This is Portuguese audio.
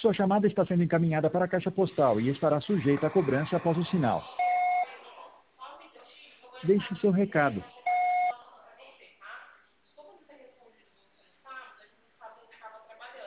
Sua chamada está sendo encaminhada para a caixa postal e estará sujeita a cobrança após o sinal. Deixe seu recado.